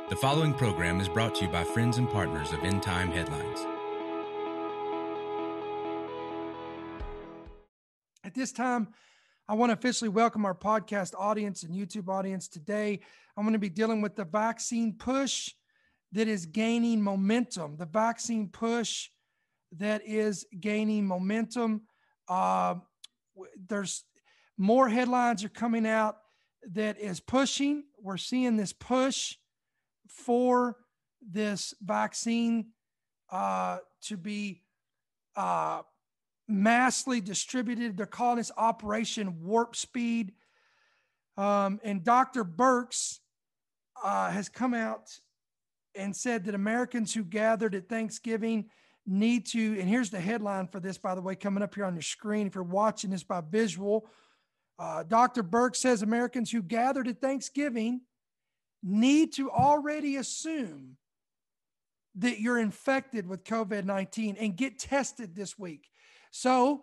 The following program is brought to you by friends and partners of End Time Headlines. At this time, I want to officially welcome our podcast audience and YouTube audience. Today, I'm going to be dealing with the vaccine push that is gaining momentum. The vaccine push that is gaining momentum. There's more headlines are coming out that is pushing. We're seeing this push for this vaccine to be massively distributed. They're calling this Operation Warp Speed. And Dr. Birx has come out and said that Americans who gathered at Thanksgiving need to, and here's the headline for this, by the way, coming up here on your screen if you're watching this by visual. Dr. Birx says Americans who gathered at Thanksgiving need to already assume that you're infected with COVID-19 and get tested this week. So,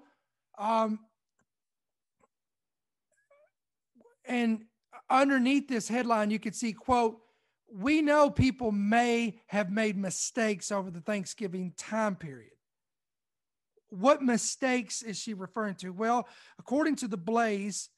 and underneath this headline, you could see, quote, "We know people may have made mistakes over the Thanksgiving time period." What mistakes is she referring to? Well, according to the Blaze,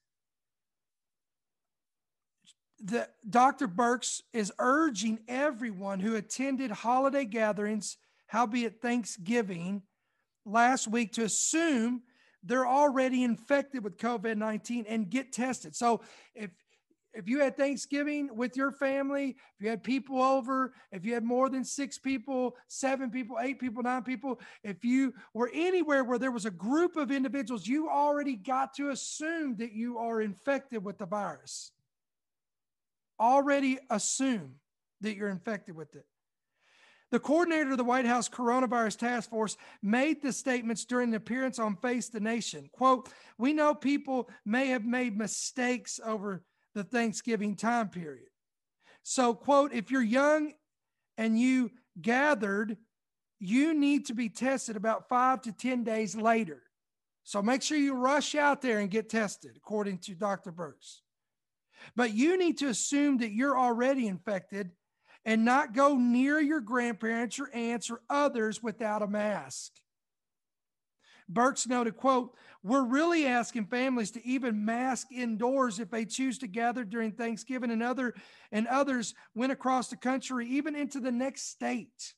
Dr. Birx is urging everyone who attended holiday gatherings, howbeit Thanksgiving, last week to assume they're already infected with COVID-19 and get tested. So if you had Thanksgiving with your family, if you had people over, if you had more than 6 people, 7 people, 8 people, 9 people, if you were anywhere where there was a group of individuals, you already got to assume that you are infected with the virus. Already assume that you're infected with it. The coordinator of the White House Coronavirus Task Force made the statements during an appearance on Face the Nation. Quote, "We know people may have made mistakes over the Thanksgiving time period. So, quote, if you're young and you gathered, you need to be tested about 5 to 10 days later. So make sure you rush out there and get tested," according to Dr. Birx. "But you need to assume that you're already infected and not go near your grandparents, your aunts, or others without a mask." Birx noted, quote, "We're really asking families to even mask indoors if they choose to gather during Thanksgiving and others went across the country, even into the next state."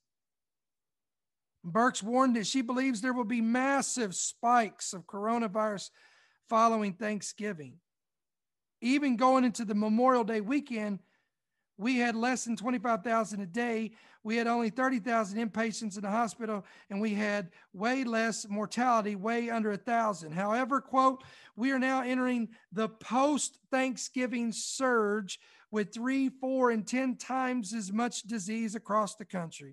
Birx warned that she believes there will be massive spikes of coronavirus following Thanksgiving. Even going into the Memorial Day weekend, we had less than 25,000 a day. We had only 30,000 inpatients in the hospital, and we had way less mortality, way under 1,000. However, quote, "We are now entering the post-Thanksgiving surge with 3, 4, and 10 times as much disease across the country."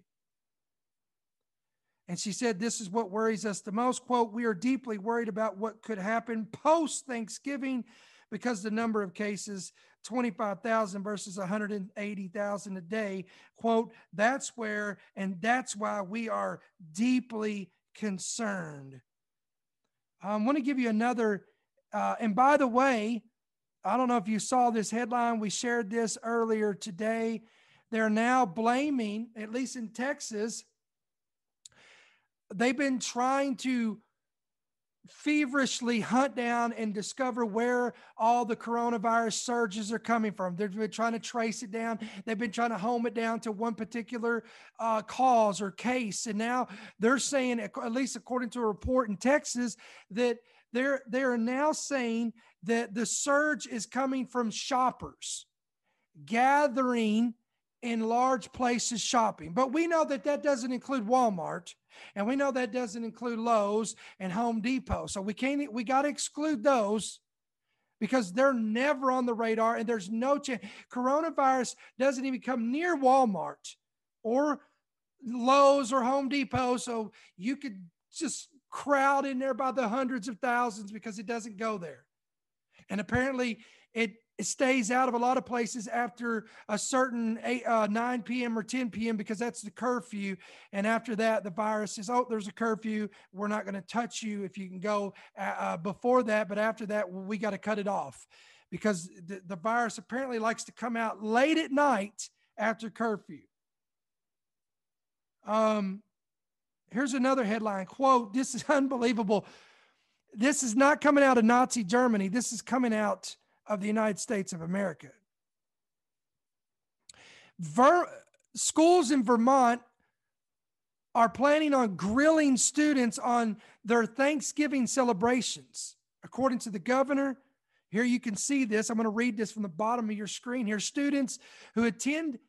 And she said, "This is what worries us the most." Quote, "We are deeply worried about what could happen post-Thanksgiving because the number of cases, 25,000 versus 180,000 a day." Quote, "That's where, and that's why we are deeply concerned." I want to give you another, and by the way, I don't know if you saw this headline. We shared this earlier today. They're now blaming, at least in Texas, they've been trying to feverishly hunt down and discover where all the coronavirus surges are coming from. They've been trying to trace it down. They've been trying to home it down to one particular cause or case. And now they're saying, at least according to a report in Texas, that they're now saying that the surge is coming from shoppers gathering in large places shopping. But we know that that doesn't include Walmart, and we know that doesn't include Lowe's and Home Depot. So we got to exclude those because they're never on the radar, and there's no chance. Coronavirus doesn't even come near Walmart or Lowe's or Home Depot. So you could just crowd in there by the hundreds of thousands because it doesn't go there. And apparently it stays out of a lot of places after a certain 9 p.m. or 10 p.m. because that's the curfew. And after that, the virus says, "Oh, there's a curfew. We're not going to touch you if you can go before that. But after that, we got to cut it off," because the virus apparently likes to come out late at night after curfew. Here's another headline, quote, this is unbelievable. This is not coming out of Nazi Germany. This is coming out of the United States of America. Schools in Vermont are planning on grilling students on their Thanksgiving celebrations. According to the governor, here you can see this. I'm going to read this from the bottom of your screen here. Students who attended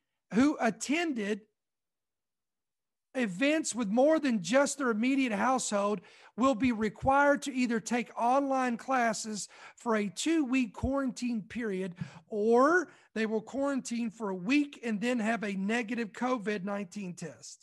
events with more than just their immediate household will be required to either take online classes for a 2-week quarantine period, or they will quarantine for a week and then have a negative COVID-19 test.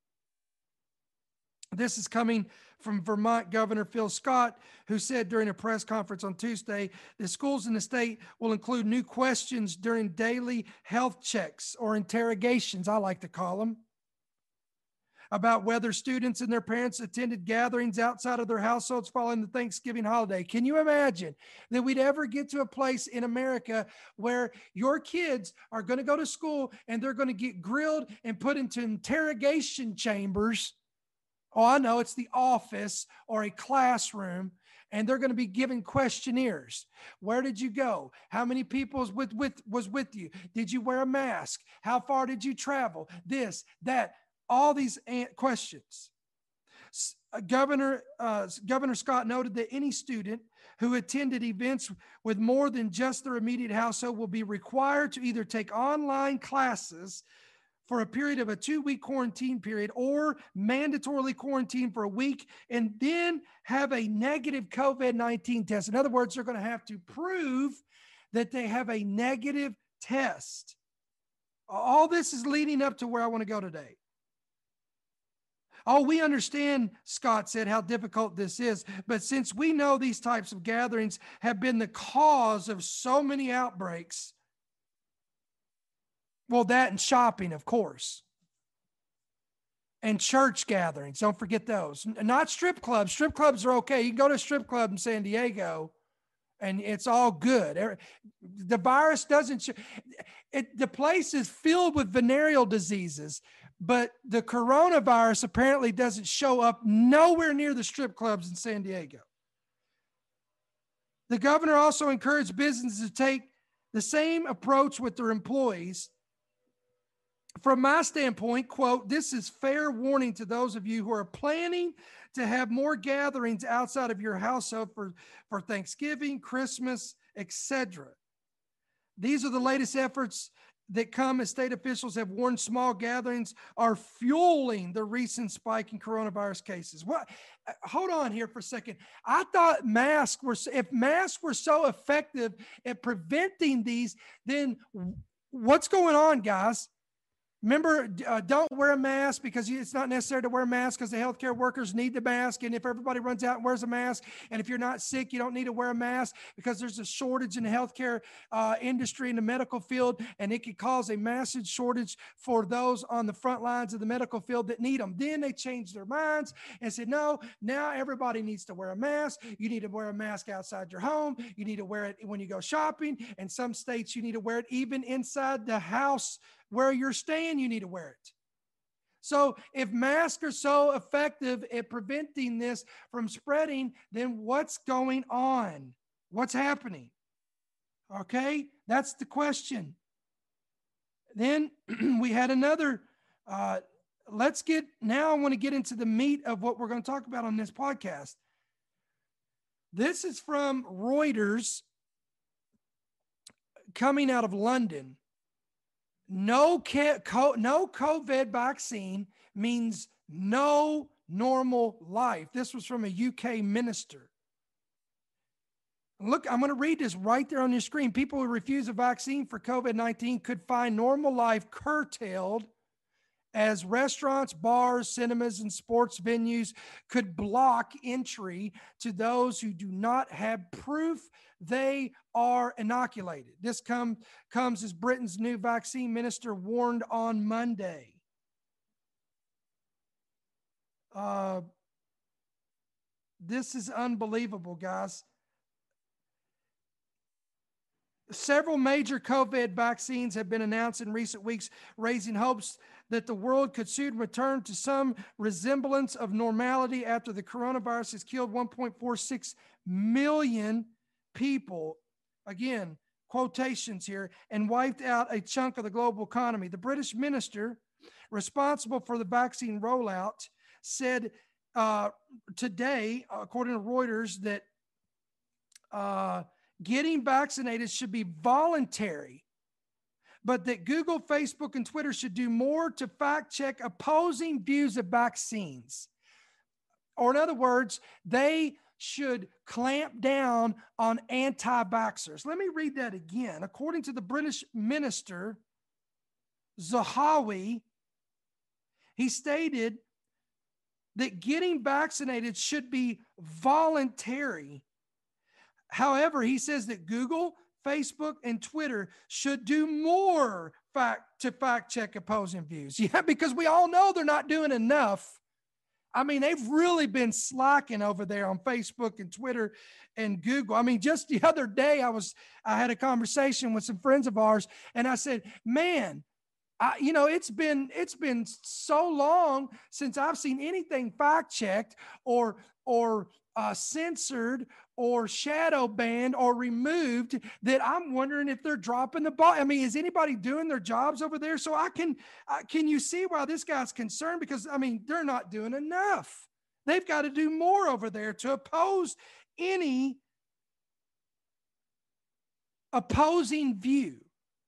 This is coming from Vermont Governor Phil Scott, who said during a press conference on Tuesday, the schools in the state will include new questions during daily health checks or interrogations, I like to call them, about whether students and their parents attended gatherings outside of their households following the Thanksgiving holiday. Can you imagine that we'd ever get to a place in America where your kids are going to go to school and they're going to get grilled and put into interrogation chambers? Oh, I know, it's the office or a classroom, and they're going to be given questionnaires. Where did you go? How many people was with you? Did you wear a mask? How far did you travel? This, that, all these questions. Governor Scott noted that any student who attended events with more than just their immediate household will be required to either take online classes for a period of a 2-week quarantine period, or mandatorily quarantine for a week and then have a negative COVID-19 test. In other words, they're going to have to prove that they have a negative test. All this is leading up to where I want to go today. Oh, we understand, Scott said, how difficult this is. But since we know these types of gatherings have been the cause of so many outbreaks, well, that and shopping, of course. And church gatherings. Don't forget those. Not strip clubs. Strip clubs are okay. You can go to a strip club in San Diego and it's all good. The virus doesn't, the place is filled with venereal diseases, but the coronavirus apparently doesn't show up nowhere near the strip clubs in San Diego. The governor also encouraged businesses to take the same approach with their employees. From my standpoint, quote, this is fair warning to those of you who are planning to have more gatherings outside of your household for Thanksgiving, Christmas, etc. These are the latest efforts that come as state officials have warned small gatherings are fueling the recent spike in coronavirus cases. What? Hold on here for a second. I thought if masks were so effective at preventing these, then what's going on, guys? Remember, don't wear a mask because it's not necessary to wear a mask because the healthcare workers need the mask. And if everybody runs out and wears a mask, and if you're not sick, you don't need to wear a mask because there's a shortage in the healthcare industry in the medical field, and it could cause a massive shortage for those on the front lines of the medical field that need them. Then they changed their minds and said, no, now everybody needs to wear a mask. You need to wear a mask outside your home. You need to wear it when you go shopping. In some states, you need to wear it even inside the house where you're staying, you need to wear it. So if masks are so effective at preventing this from spreading, then what's going on? What's happening? Okay, that's the question. Then we had another, now I want to get into the meat of what we're going to talk about on this podcast. This is from Reuters coming out of London. No COVID vaccine means no normal life. This was from a UK minister. Look, I'm going to read this right there on your screen. People who refuse a vaccine for COVID-19 could find normal life curtailed as restaurants, bars, cinemas, and sports venues could block entry to those who do not have proof they are inoculated. This comes as Britain's new vaccine minister warned on Monday. This is unbelievable, guys. Several major COVID vaccines have been announced in recent weeks, raising hopes that the world could soon return to some resemblance of normality after the coronavirus has killed 1.46 million people. Again, quotations here, and wiped out a chunk of the global economy. The British minister responsible for the vaccine rollout said today, according to Reuters, that getting vaccinated should be voluntary, but that Google, Facebook, and Twitter should do more to fact check opposing views of vaccines. Or in other words, they should clamp down on anti-vaxxers. Let me read that again. According to the British minister, Zahawi, he stated that getting vaccinated should be voluntary. However, he says that Google, Facebook, and Twitter should do more to fact check opposing views. Yeah, because we all know they're not doing enough. I mean, they've really been slacking over there on Facebook and Twitter and Google. I mean, just the other day, I had a conversation with some friends of ours, and I said, man, it's been so long since I've seen anything fact checked or censored or shadow banned or removed that I'm wondering if they're dropping the ball. I mean, is anybody doing their jobs over there? So can you see why this guy's concerned? Because I mean, they're not doing enough. They've got to do more over there to oppose any opposing view.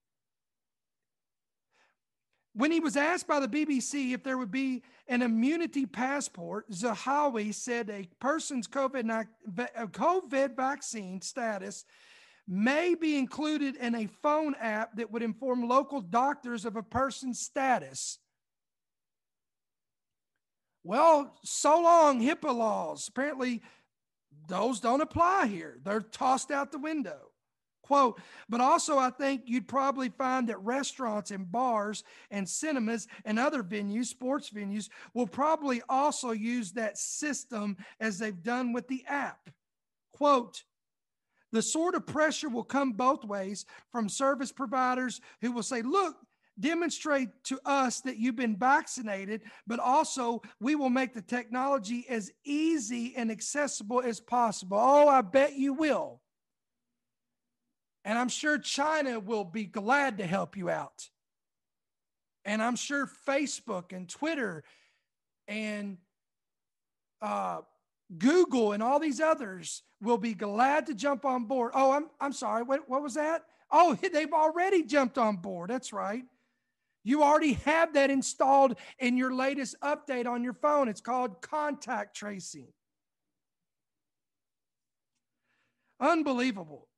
When he was asked by the BBC if there would be an immunity passport, Zahawi said a person's COVID vaccine status may be included in a phone app that would inform local doctors of a person's status. Well, so long, HIPAA laws. Apparently, those don't apply here. They're tossed out the window. Quote, but also I think you'd probably find that restaurants and bars and cinemas and other venues, sports venues, will probably also use that system as they've done with the app. Quote, the sort of pressure will come both ways from service providers who will say, look, demonstrate to us that you've been vaccinated, but also we will make the technology as easy and accessible as possible. Oh, I bet you will. And I'm sure China will be glad to help you out. And I'm sure Facebook and Twitter and Google and all these others will be glad to jump on board. Oh, I'm sorry. What was that? Oh, they've already jumped on board. That's right. You already have that installed in your latest update on your phone. It's called contact tracing. Unbelievable.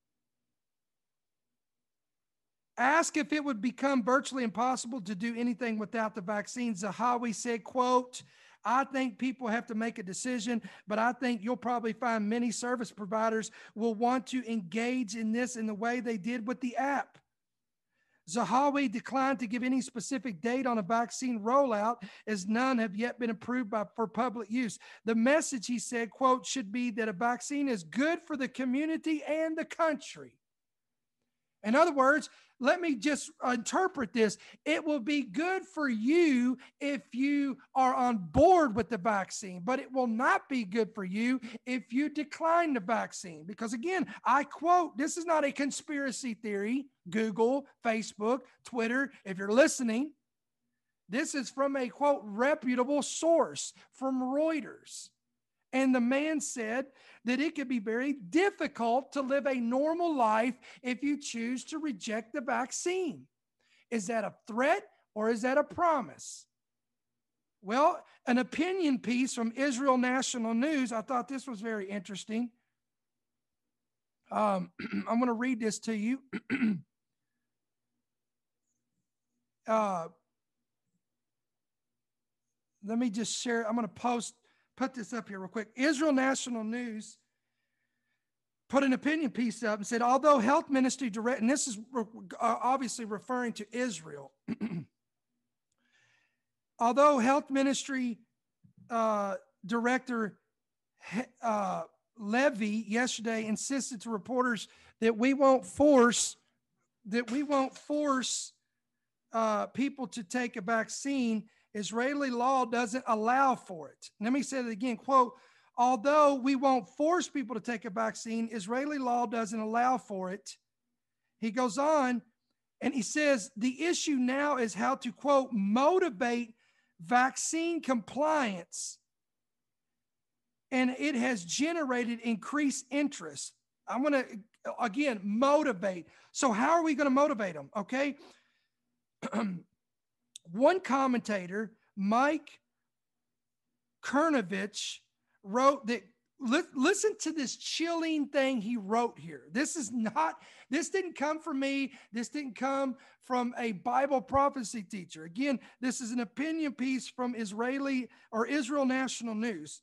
Asked if it would become virtually impossible to do anything without the vaccine, Zahawi said, quote, I think people have to make a decision, but I think you'll probably find many service providers will want to engage in this in the way they did with the app. Zahawi declined to give any specific date on a vaccine rollout, as none have yet been approved for public use. The message, he said, quote, should be that a vaccine is good for the community and the country. In other words, let me just interpret this. It will be good for you if you are on board with the vaccine, but it will not be good for you if you decline the vaccine. Because again, I quote, this is not a conspiracy theory. Google, Facebook, Twitter, if you're listening, this is from a, quote, reputable source from Reuters. And the man said that it could be very difficult to live a normal life if you choose to reject the vaccine. Is that a threat or is that a promise? Well, an opinion piece from Israel National News, I thought this was very interesting. I'm going to read this to you. Let me just share. I'm going to put this up here real quick. Israel National News put an opinion piece up and said, although health ministry direct, and this is obviously referring to Israel, although health ministry director Levy yesterday insisted to reporters that we won't force that we won't force people to take a vaccine, Israeli law doesn't allow for it. Let me say it again, quote, although we won't force people to take a vaccine, Israeli law doesn't allow for it. He goes on and he says, the issue now is how to, quote, motivate vaccine compliance. And it has generated increased interest. I want to, again, motivate. So how are we going to motivate them? Okay. One commentator, Mike Cernovich, wrote that, listen to this chilling thing he wrote here. This didn't come from me. This didn't come from a Bible prophecy teacher. Again, this is an opinion piece from Israel National News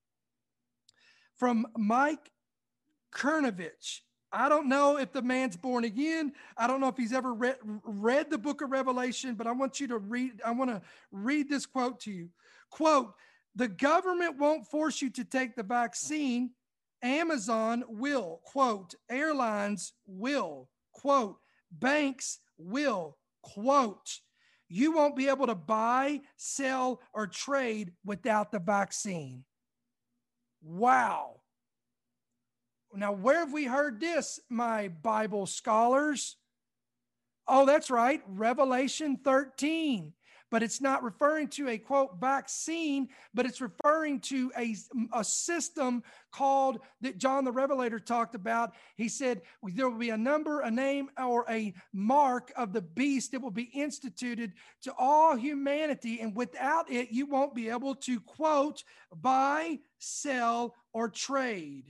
from Mike Cernovich. I don't know if the man's born again. I don't know if he's ever read the book of Revelation, but I want to read this quote to you. Quote, the government won't force you to take the vaccine. Amazon will, quote, airlines will, quote, banks will, quote, you won't be able to buy, sell, or trade without the vaccine. Wow. Now, where have we heard this, my Bible scholars? Oh, that's right, Revelation 13. But it's not referring to a, quote, vaccine, but it's referring to a system called, that John the Revelator talked about. He said there will be a number, a name, or a mark of the beast that will be instituted to all humanity. And without it, you won't be able to, quote, buy, sell, or trade.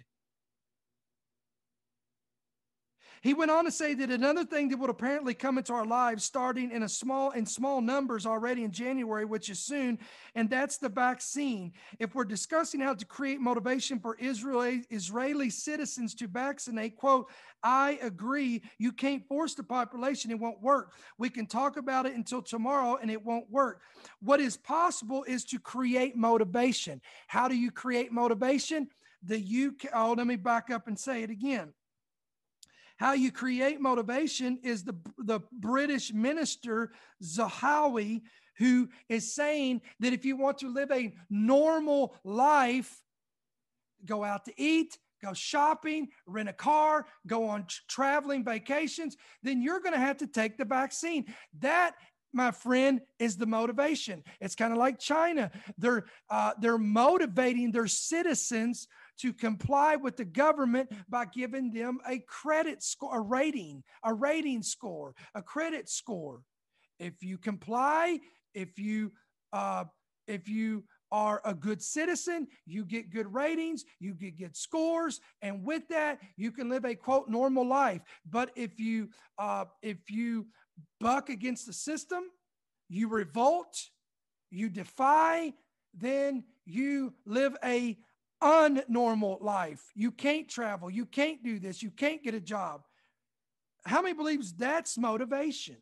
He went on to say that another thing that would apparently come into our lives starting in small numbers already in January, which is soon, and that's the vaccine. If we're discussing how to create motivation for Israeli citizens to vaccinate, quote, I agree. You can't force the population. It won't work. We can talk about it until tomorrow and it won't work. What is possible is to create motivation. How do you create motivation? Let me back up and say it again. How you create motivation is the British minister, Zahawi, who is saying that if you want to live a normal life, go out to eat, go shopping, rent a car, go on traveling vacations, then you're going to have to take the vaccine. That, my friend, is the motivation. It's kind of like China. They're motivating their citizens to comply with the government by giving them a credit score, a rating score, a credit score. If you comply, if you are a good citizen, you get good ratings, you get good scores, and with that, you can live a, quote, normal life. But if you buck against the system, you revolt, you defy, then you live a unnormal life. You can't travel. You can't do this. You can't get a job. How many believes that's motivation?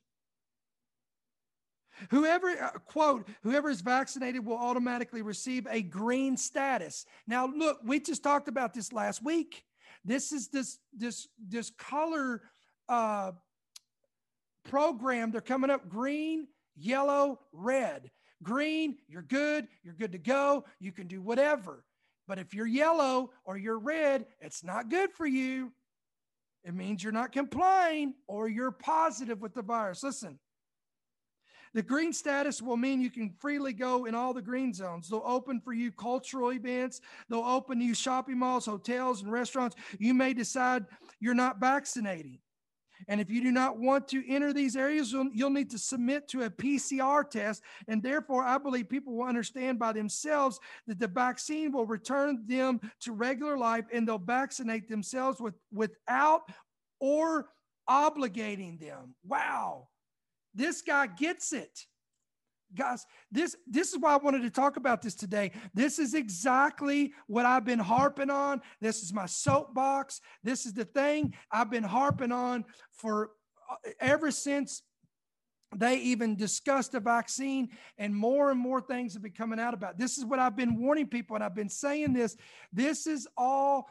Quote, whoever is vaccinated will automatically receive a green status. Now, look, we just talked about this last week. This is this color program. They're coming up: green, yellow, red. Green, you're good to go. You can do whatever. But if you're yellow or you're red, it's not good for you. It means you're not complying or you're positive with the virus. Listen, the green status will mean you can freely go in all the green zones. They'll open for you cultural events. They'll open you shopping malls, hotels, and restaurants. You may decide you're not vaccinating. And if you do not want to enter these areas, you'll need to submit to a PCR test. And therefore, I believe people will understand by themselves that the vaccine will return them to regular life, and they'll vaccinate themselves without or obligating them. Wow. This guy gets it. Guys, this is why I wanted to talk about this today. This is exactly what I've been harping on. This is my soapbox. This is the thing I've been harping on for ever since they even discussed a vaccine, and more things have been coming out about it. This is what I've been warning people, and I've been saying this. This is all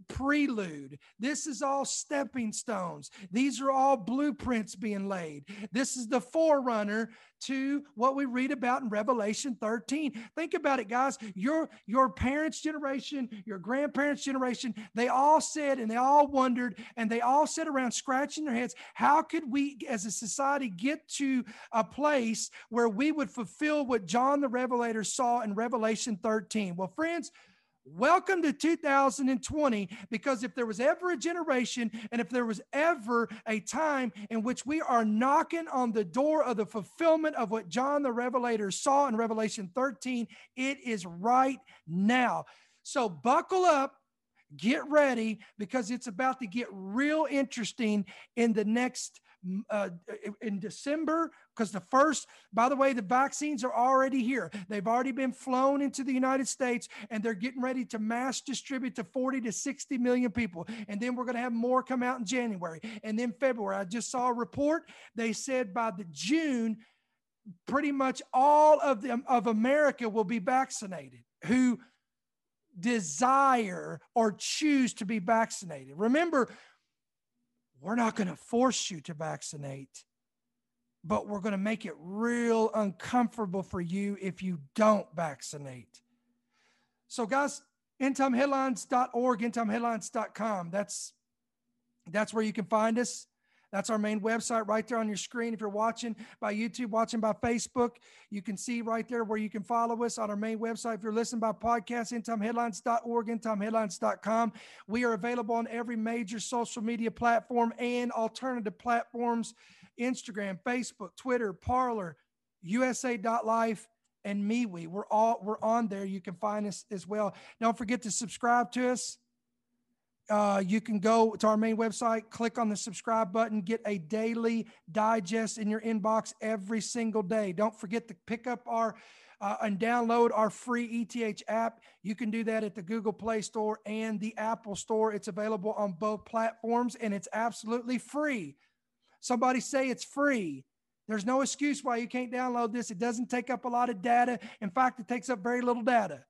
prelude. This is all stepping stones. These are all blueprints being laid. This is the forerunner to what we read about in Revelation 13. Think about it, guys. Your parents' generation, your grandparents' generation, they all said, and they all wondered, and they all sat around scratching their heads, how could we as a society get to a place where we would fulfill what John the Revelator saw in Revelation 13? Well, friends, welcome to 2020, because if there was ever a generation and if there was ever a time in which we are knocking on the door of the fulfillment of what John the Revelator saw in Revelation 13, it is right now. So buckle up, get ready, because it's about to get real interesting in the next in December, because by the way, the vaccines are already here. They've already been flown into the United States, and they're getting ready to mass distribute to 40 to 60 million people. And then we're going to have more come out in January. And then February, I just saw a report. They said by the June, pretty much all of America will be vaccinated who desire or choose to be vaccinated. Remember, we're not going to force you to vaccinate, but we're going to make it real uncomfortable for you if you don't vaccinate. So guys, endtimeheadlines.org, endtimeheadlines.com. That's where you can find us. That's our main website right there on your screen. If you're watching by YouTube, watching by Facebook, you can see right there where you can follow us on our main website. If you're listening by podcast, endtimeheadlines.org, endtimeheadlines.com. We are available on every major social media platform and alternative platforms: Instagram, Facebook, Twitter, Parler, USA.life, and MeWe. We're on there. You can find us as well. Don't forget to subscribe to us. You can go to our main website, click on the subscribe button, get a daily digest in your inbox every single day. Don't forget to pick up and download our free ETH app. You can do that at the Google Play Store and the Apple Store. It's available on both platforms, and it's absolutely free. Somebody say it's free. There's no excuse why you can't download this. It doesn't take up a lot of data. In fact, it takes up very little data.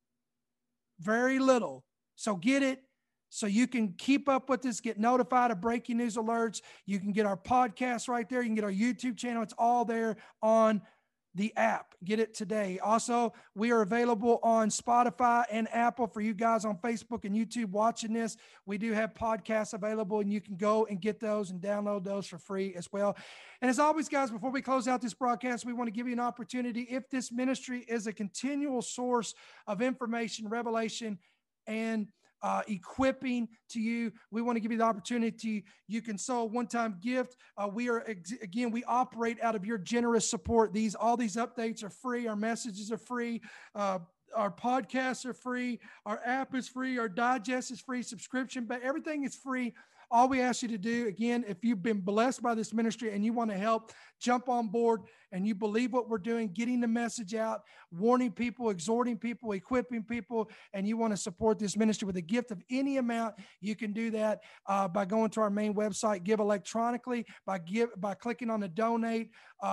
Very little. So get it, so you can keep up with this, get notified of breaking news alerts. You can get our podcast right there. You can get our YouTube channel. It's all there on the app. Get it today. Also, we are available on Spotify and Apple for you guys on Facebook and YouTube watching this. We do have podcasts available, and you can go and get those and download those for free as well. And as always, guys, before we close out this broadcast, we want to give you an opportunity. If this ministry is a continual source of information, revelation, and equipping to you, we want to give you the opportunity. You can sow a one-time gift. We operate out of your generous support. All these updates are free. Our messages are free. Our podcasts are free. Our app is free. Our digest is free. Subscription, but everything is free. All we ask you to do, again, if you've been blessed by this ministry and you want to help, jump on board, and you believe what we're doing, getting the message out, warning people, exhorting people, equipping people, and you want to support this ministry with a gift of any amount, you can do that by going to our main website, give electronically, by clicking on the donate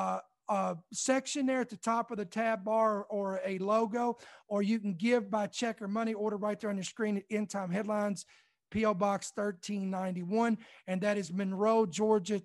section there at the top of the tab bar or a logo, or you can give by check or money order right there on your screen at End Time Headlines, P.O. Box 1391, and that is Monroe, Georgia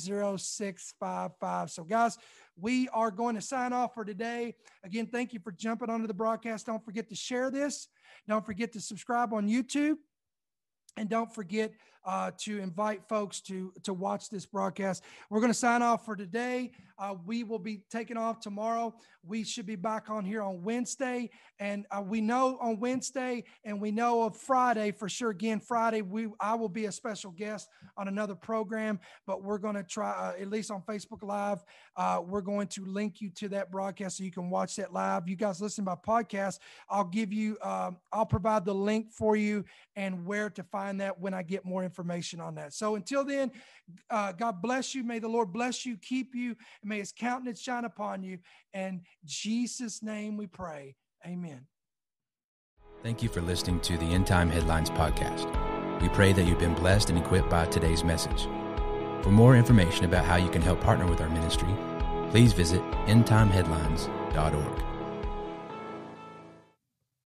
30655. So, guys, we are going to sign off for today. Again, thank you for jumping onto the broadcast. Don't forget to share this. Don't forget to subscribe on YouTube. And don't forget to invite folks to watch this broadcast. We're going to sign off for today. We will be taking off tomorrow. We should be back on here on Wednesday. And we know on Wednesday, and we know of Friday for sure. Again, Friday, I will be a special guest on another program, but we're going to try, at least on Facebook Live, we're going to link you to that broadcast so you can watch that live. You guys listen by podcast. I'll provide the link for you and where to find that when I get more information on that. So until then, God bless you. May the Lord bless you, keep you, and may his countenance shine upon you. In Jesus' name we pray. Amen. Thank you for listening to the End Time Headlines podcast. We pray that you've been blessed and equipped by today's message. For more information about how you can help partner with our ministry, please visit endtimeheadlines.org.